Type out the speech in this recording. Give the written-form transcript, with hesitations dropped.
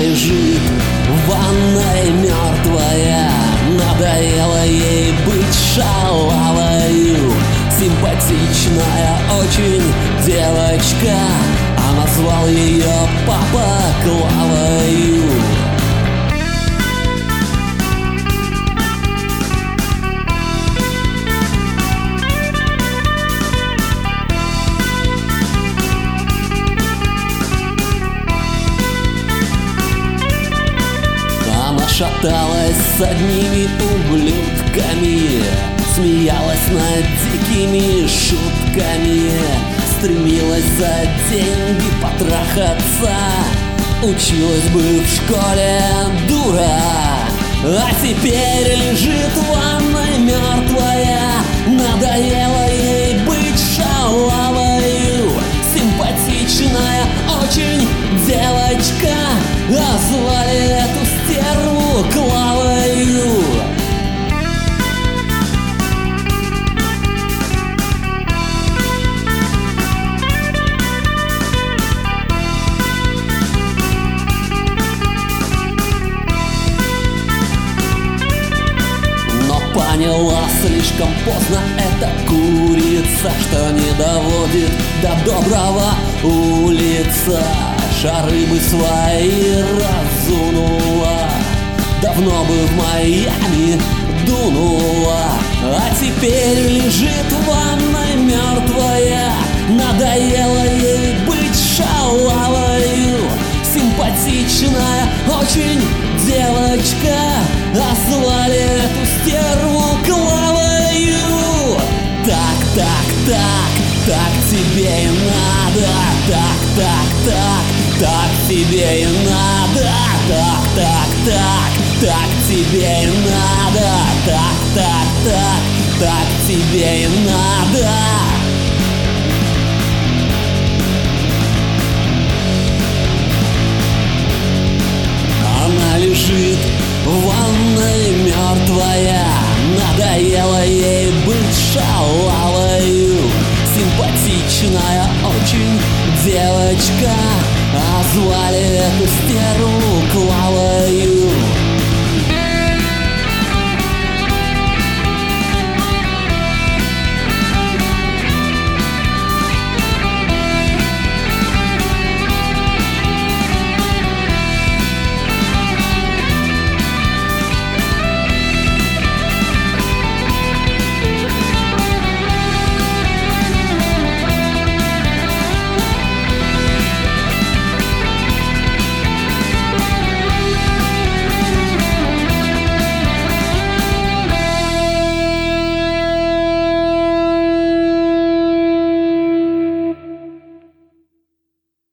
лежит в ванной мертвая. Надоело ей быть шалавою. Симпатичная очень девочка, а назвал ее папа Клавою. Шаталась с одними ублюдками, смеялась над дикими шутками, стремилась за деньги потрахаться, училась бы в школе дура, а теперь лежит в ванной мертвая. Надоело ей быть шалавою. Симпатичная очень девочка, а звали эту стерву Клавою. Но поняла слишком поздно эта курица, что не доводит до доброго улица. Шары бы свои разунула, давно бы в Майами дунула, а теперь лежит в ванной мертвая. Надоело ей быть шалавою. Симпатичная очень девочка, а звали эту стерву Клавою. Так тебе и надо, так тебе и надо, так тебе и надо, так тебе и надо. Она лежит в ванной мертвая. Надоело ей быть шалавою. Симпатичная очень девочка, а звали эту стерву Клавою.